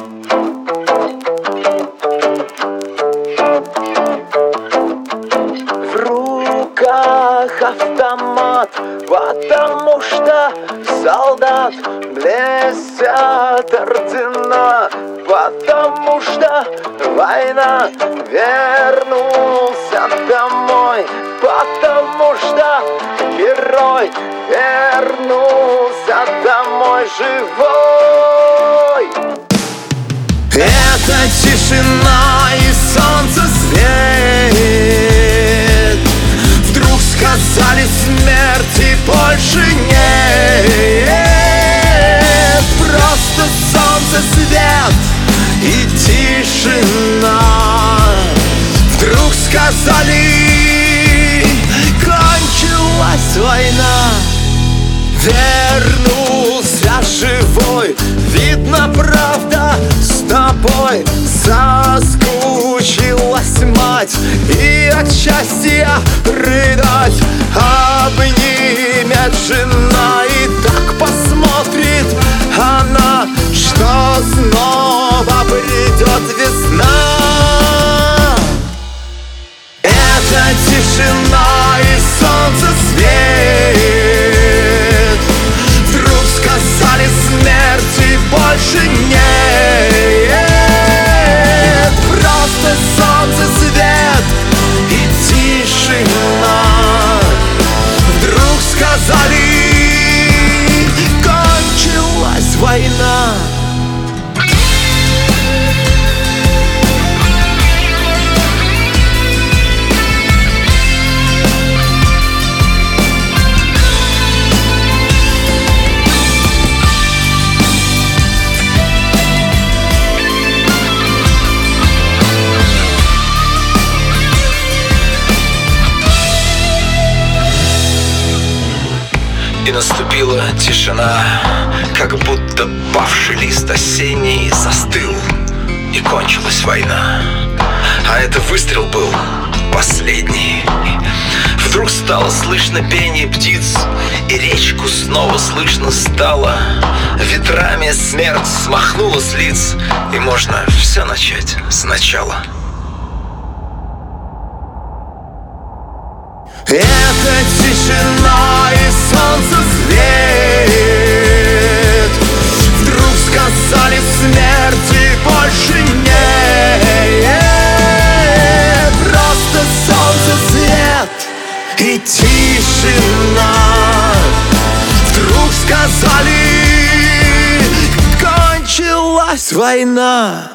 В руках автомат, потому что солдат блестят ордена, потому что война. Вернулся домой, потому что герой вернулся домой живой. Это тишина и солнце свет. Вдруг сказали смерти больше нет. Просто солнце свет и тишина. Вдруг сказали, кончилась война. Вернулся живой, видно, правда, с тобой. Соскучилась мать и от счастья рыдать. Обнимет жена и так посмотрит она, что снова придет весна. Это тишина и солнце свет. Вдруг сказали смерти больше нет. Просто солнце свет и тишина. Вдруг сказали, кончилась война. И наступила тишина, как будто павший лист осенний застыл, и кончилась война. А это выстрел был последний. Вдруг стало слышно пение птиц, и речку снова слышно стало. Ветрами смерть смахнула с лиц, и можно все начать сначала. Это тишина и солнце свет. Вдруг сказали смерти больше нет. Просто солнце свет и тишина. Вдруг сказали, кончилась война.